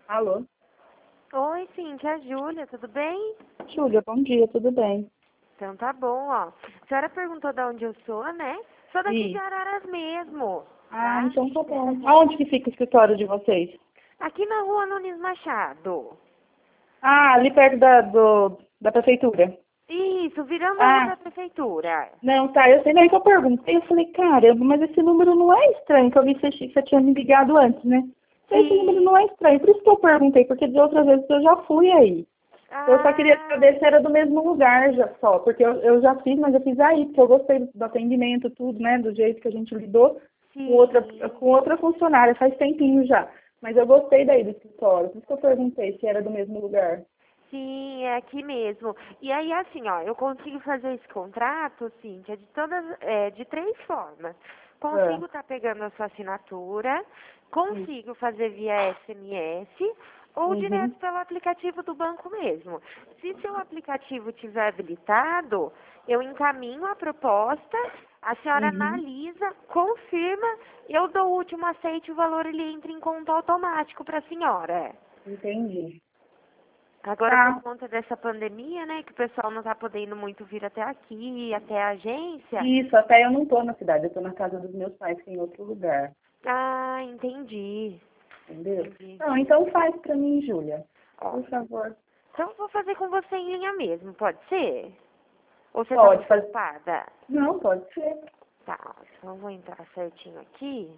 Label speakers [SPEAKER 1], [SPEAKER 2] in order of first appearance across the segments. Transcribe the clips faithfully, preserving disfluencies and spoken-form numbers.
[SPEAKER 1] Alô?
[SPEAKER 2] Oi, Cíntia, a Júlia, tudo bem?
[SPEAKER 1] Júlia, bom dia, tudo bem?
[SPEAKER 2] Então tá bom, ó. A senhora perguntou de onde eu sou, né? Sou daqui de
[SPEAKER 1] E,
[SPEAKER 2] Araras mesmo,
[SPEAKER 1] ah,
[SPEAKER 2] tá?
[SPEAKER 1] então tá bom. Aonde que fica o escritório de vocês?
[SPEAKER 2] Aqui na rua Nunes Machado.
[SPEAKER 1] Ah, ali perto da, do, da prefeitura.
[SPEAKER 2] Isso, virando a rua
[SPEAKER 1] Ah,
[SPEAKER 2] da prefeitura.
[SPEAKER 1] não, tá, eu sei nem que eu perguntei, eu falei, caramba, mas esse número não é estranho, que eu vi que você, você tinha me ligado antes, né? Esse número
[SPEAKER 2] Sim.
[SPEAKER 1] não é estranho, por isso que eu perguntei, porque de outras vezes eu já fui aí. Eu só queria
[SPEAKER 2] Ah,
[SPEAKER 1] saber se era do mesmo lugar já só, porque eu, eu já fiz, mas eu fiz aí, porque eu gostei do atendimento, tudo, né, do jeito que a gente lidou com outra,
[SPEAKER 2] sim.
[SPEAKER 1] com outra funcionária, faz tempinho já. Mas eu gostei daí do escritório, por isso que eu perguntei se era do mesmo lugar.
[SPEAKER 2] Sim, é aqui mesmo. E aí, assim, ó, eu consigo fazer esse contrato, Cíntia, de todas, é, de três formas.
[SPEAKER 1] Ah,
[SPEAKER 2] Consigo estar pegando a sua assinatura,
[SPEAKER 1] isso.
[SPEAKER 2] consigo fazer via S M S ou
[SPEAKER 1] Uhum,
[SPEAKER 2] direto pelo aplicativo do banco mesmo. Se seu aplicativo tiver habilitado, eu encaminho a proposta, a senhora
[SPEAKER 1] uhum,
[SPEAKER 2] analisa, confirma, eu dou o último aceite e o valor ele entra em conta automático para a senhora.
[SPEAKER 1] entendi.
[SPEAKER 2] Agora, por
[SPEAKER 1] Tá,
[SPEAKER 2] conta dessa pandemia, né, que o pessoal não tá podendo muito vir até aqui, até a agência.
[SPEAKER 1] isso, até eu não tô na cidade, eu tô na casa dos meus pais, que é em outro lugar,
[SPEAKER 2] Ah, entendi.
[SPEAKER 1] entendeu?
[SPEAKER 2] Entendi.
[SPEAKER 1] Não, então faz pra mim, Júlia,
[SPEAKER 2] Ó,
[SPEAKER 1] por favor.
[SPEAKER 2] então eu vou fazer com você em linha mesmo, pode ser? Ou você tá
[SPEAKER 1] Pode
[SPEAKER 2] muito
[SPEAKER 1] fazer.
[SPEAKER 2] ocupada?
[SPEAKER 1] Não, pode ser.
[SPEAKER 2] Tá, então eu vou entrar certinho aqui.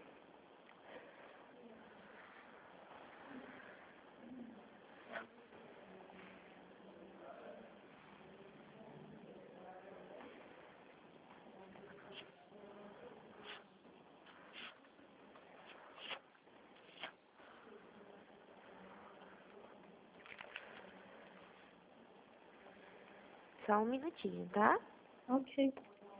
[SPEAKER 2] Só um minutinho, tá?
[SPEAKER 1] Ok.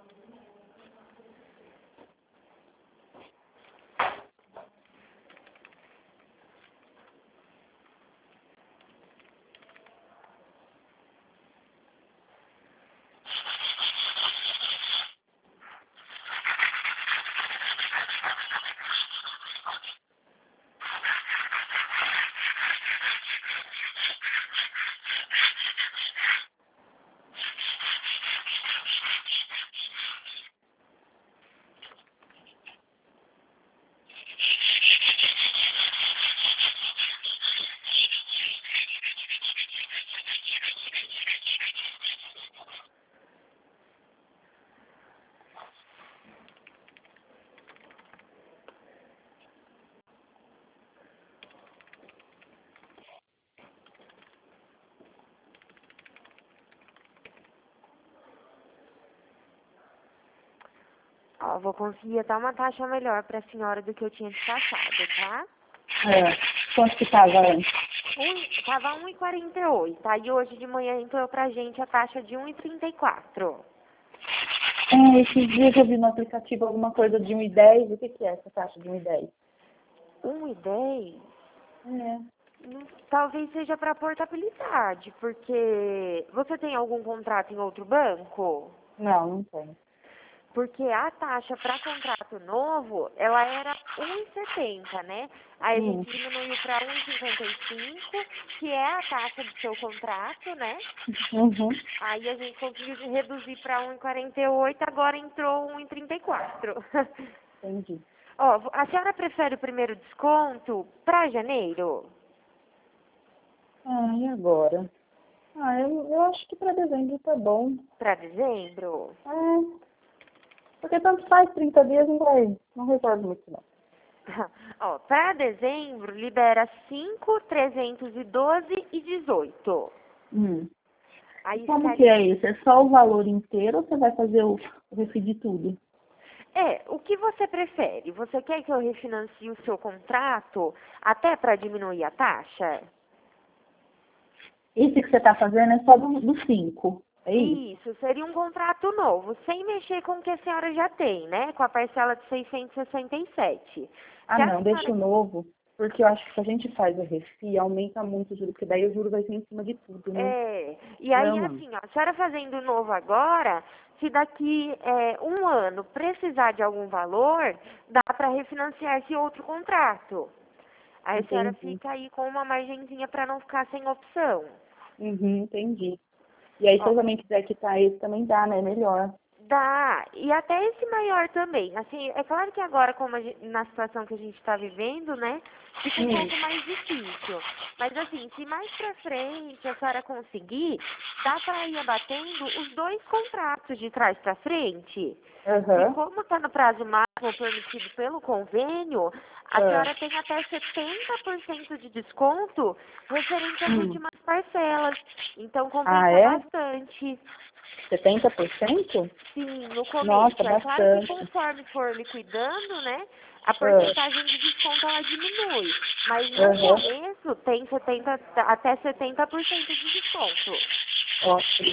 [SPEAKER 2] Ó, vou conseguir até uma taxa melhor pra senhora do que eu tinha te passado, tá?
[SPEAKER 1] É. Quanto que tava antes?
[SPEAKER 2] Um, tava um e quarenta e oito, aí hoje de manhã entrou pra gente a taxa de um e trinta e quatro.
[SPEAKER 1] É, esses dias eu vi no aplicativo alguma coisa de um e dez. O que que é essa taxa de um e dez?
[SPEAKER 2] Um e dez?
[SPEAKER 1] É.
[SPEAKER 2] Hum, Talvez seja para portabilidade, porque você tem algum contrato em outro banco?
[SPEAKER 1] Não, não tem.
[SPEAKER 2] Porque a taxa para contrato novo, ela era um e setenta, né? Aí a
[SPEAKER 1] Hum.
[SPEAKER 2] gente diminuiu para um e cinquenta e cinco, que é a taxa do seu contrato, né?
[SPEAKER 1] Uhum.
[SPEAKER 2] Aí a gente conseguiu de reduzir para um e quarenta e oito, agora entrou um e trinta e quatro.
[SPEAKER 1] Entendi.
[SPEAKER 2] Ó, a senhora prefere o primeiro desconto para janeiro?
[SPEAKER 1] Ah, e agora? Ah, eu, eu acho que para dezembro tá bom.
[SPEAKER 2] Para dezembro?
[SPEAKER 1] É, porque tanto faz trinta dias, não vai, não resolve muito não.
[SPEAKER 2] Ó, para dezembro libera cinco, trezentos e doze e dezoito.
[SPEAKER 1] Hum. E
[SPEAKER 2] Aí
[SPEAKER 1] como que
[SPEAKER 2] ficaria.
[SPEAKER 1] é isso? É só o valor inteiro ou você vai fazer o, o refil de tudo?
[SPEAKER 2] É, o que você prefere? Você quer que eu refinancie o seu contrato até para diminuir a taxa?
[SPEAKER 1] Esse que você está fazendo é só do, do cinco, é isso?
[SPEAKER 2] Isso, seria um contrato novo, sem mexer com o que a senhora já tem, né? Com a parcela de seiscentos e sessenta e sete.
[SPEAKER 1] Ah,
[SPEAKER 2] Se a
[SPEAKER 1] não, deixa
[SPEAKER 2] senhora
[SPEAKER 1] o novo, porque eu acho que se a gente faz o refil, aumenta muito o juro, porque daí o juro vai ser em cima de tudo, né?
[SPEAKER 2] É, e
[SPEAKER 1] Não,
[SPEAKER 2] aí
[SPEAKER 1] não.
[SPEAKER 2] assim, ó, a senhora fazendo novo agora, se daqui é, um ano precisar de algum valor, dá para refinanciar esse outro contrato. Aí a senhora
[SPEAKER 1] Entendi.
[SPEAKER 2] fica aí com uma margenzinha para não ficar sem opção.
[SPEAKER 1] Uhum, entendi. E aí, se
[SPEAKER 2] Ó,
[SPEAKER 1] eu também quiser quitar esse, também dá, né? Melhor.
[SPEAKER 2] dá, e até esse maior também. Assim, é claro que agora, como a gente, na situação que a gente está vivendo, né, fica um
[SPEAKER 1] Hum.
[SPEAKER 2] pouco mais difícil. Mas assim, se mais pra frente a senhora conseguir, dá para ir abatendo os dois contratos de trás para frente. E
[SPEAKER 1] Aham.
[SPEAKER 2] como está no prazo máximo permitido pelo convênio, a
[SPEAKER 1] Ah.
[SPEAKER 2] senhora tem até setenta por cento de desconto referente às
[SPEAKER 1] Hum.
[SPEAKER 2] últimas parcelas. Então
[SPEAKER 1] Ah,
[SPEAKER 2] compensa
[SPEAKER 1] é?
[SPEAKER 2] bastante.
[SPEAKER 1] setenta por cento?
[SPEAKER 2] Sim, no começo.
[SPEAKER 1] Nossa,
[SPEAKER 2] É claro que
[SPEAKER 1] bastante.
[SPEAKER 2] conforme for liquidando, né, a
[SPEAKER 1] Ah.
[SPEAKER 2] porcentagem de desconto ela diminui. Mas no
[SPEAKER 1] Aham.
[SPEAKER 2] começo tem setenta, até setenta por cento de desconto.
[SPEAKER 1] Ótimo.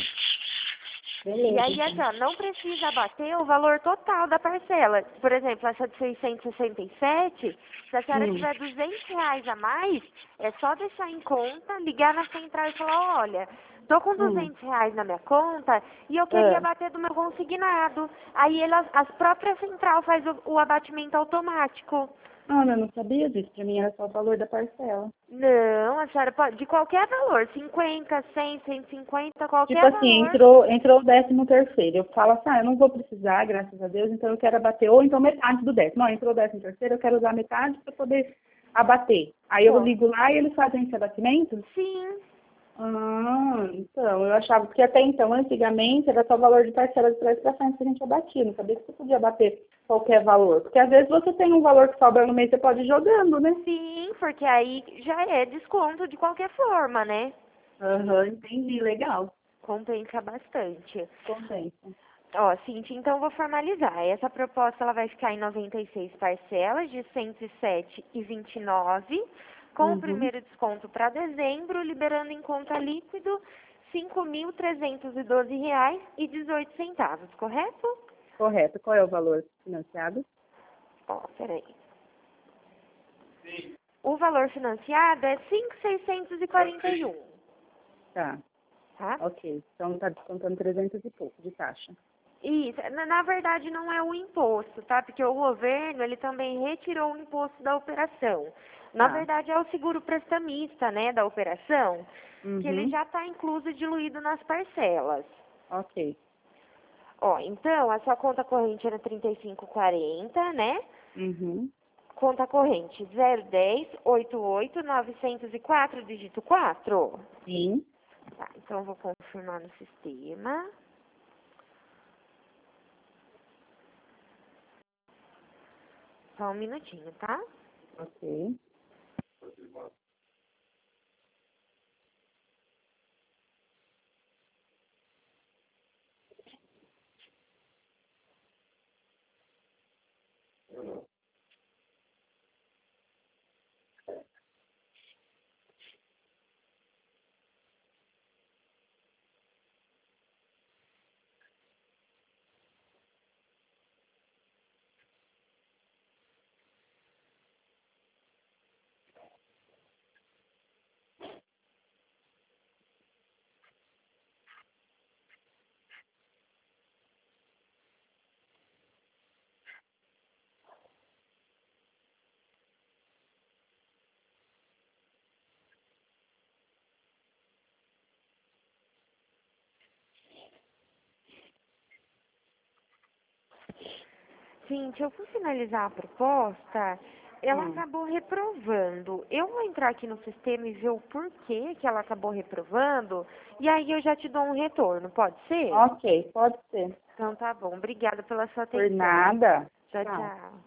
[SPEAKER 2] E
[SPEAKER 1] Beleza,
[SPEAKER 2] aí, assim,
[SPEAKER 1] então.
[SPEAKER 2] ó, não precisa bater o valor total da parcela. Por exemplo, essa de seiscentos e sessenta e sete, se a senhora
[SPEAKER 1] Hum.
[SPEAKER 2] tiver duzentos reais a mais, é só deixar em conta, ligar na central e falar, olha, tô com
[SPEAKER 1] Hum.
[SPEAKER 2] duzentos reais na minha conta e eu queria
[SPEAKER 1] Ah.
[SPEAKER 2] bater do meu consignado. Aí ele, as próprias central faz o, o abatimento automático.
[SPEAKER 1] Ah, eu não sabia disso. Pra mim era só o valor da parcela.
[SPEAKER 2] Não, a senhora pode, de qualquer valor, cinquenta, cem, cento e cinquenta,
[SPEAKER 1] Tipo
[SPEAKER 2] qualquer
[SPEAKER 1] assim,
[SPEAKER 2] valor.
[SPEAKER 1] entrou, entrou o décimo terceiro. Eu falo assim, ah, eu não vou precisar, graças a Deus, então eu quero abater. Ou então metade do décimo. Não, entrou o décimo terceiro, eu quero usar metade para poder abater. Aí eu
[SPEAKER 2] Pô,
[SPEAKER 1] ligo lá e eles fazem esse abatimento?
[SPEAKER 2] sim.
[SPEAKER 1] Ah, então, eu achava que até então, antigamente, era só o valor de parcela de trás para frente que a gente abatia. Não sabia que você podia abater qualquer valor. Porque às vezes você tem um valor que sobra no mês, você pode ir jogando, né?
[SPEAKER 2] Sim, porque aí já é desconto de qualquer forma, né?
[SPEAKER 1] Aham, entendi, legal.
[SPEAKER 2] Compensa bastante.
[SPEAKER 1] Compensa.
[SPEAKER 2] Ó, Cintia, então eu vou formalizar. Essa proposta ela vai ficar em noventa e seis parcelas de cento e sete e vinte e nove, com o
[SPEAKER 1] Uhum,
[SPEAKER 2] primeiro desconto para dezembro, liberando em conta líquido cinco mil trezentos e doze reais e dezoito centavos, correto?
[SPEAKER 1] correto. Qual é o valor financiado?
[SPEAKER 2] Ó, peraí. O valor financiado é cinco mil seiscentos e quarenta e um,
[SPEAKER 1] Tá,
[SPEAKER 2] tá?
[SPEAKER 1] ok. Então tá descontando trezentos e pouco de taxa.
[SPEAKER 2] Isso, na, na verdade não é o imposto, tá? Porque o governo, ele também retirou o imposto da operação. Na
[SPEAKER 1] Tá.
[SPEAKER 2] verdade é o seguro prestamista, né, da operação, que ele
[SPEAKER 1] Uhum,
[SPEAKER 2] já está incluso e diluído nas parcelas.
[SPEAKER 1] ok.
[SPEAKER 2] Ó, então, a sua conta corrente era trinta e cinco e quarenta, né?
[SPEAKER 1] Uhum,
[SPEAKER 2] Conta corrente zero dez oito oito novecentos e quatro, dígito quatro.
[SPEAKER 1] sim.
[SPEAKER 2] Tá, então eu vou confirmar no sistema. Só um minutinho, tá?
[SPEAKER 1] Ok.
[SPEAKER 2] Gente, eu fui finalizar a proposta, ela
[SPEAKER 1] Hum.
[SPEAKER 2] acabou reprovando. Eu vou entrar aqui no sistema e ver o porquê que ela acabou reprovando, e aí eu já te dou um retorno, pode ser?
[SPEAKER 1] Ok, pode ser.
[SPEAKER 2] Então tá bom, obrigada pela sua
[SPEAKER 1] Por
[SPEAKER 2] atenção.
[SPEAKER 1] nada.
[SPEAKER 2] Tchau,
[SPEAKER 1] Tchau.
[SPEAKER 2] tchau.